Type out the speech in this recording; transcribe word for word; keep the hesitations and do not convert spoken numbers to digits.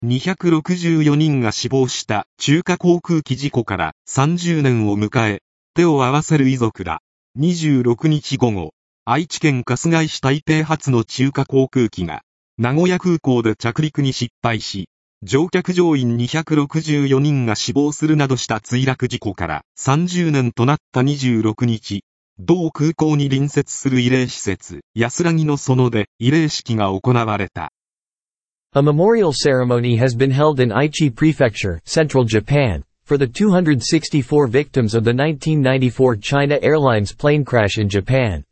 にひゃくろくじゅうよにんが死亡した中華航空機事故からさんじゅうねんを迎え、手を合わせる遺族ら。にじゅうろくにち午後、愛知県春日井市台北発の中華航空機が、名古屋空港で着陸に失敗し、乗客乗員にひゃくろくじゅうよにんが死亡するなどした墜落事故からさんじゅうねんとなったにじゅうろくにち、同空港に隣接する慰霊施設、安らぎの園で慰霊式が行われた。 A memorial ceremony has been held in Aichi Prefecture, Central Japan, for the two hundred sixty-four victims of the nineteen ninety-four China Airlines plane crash in Japan.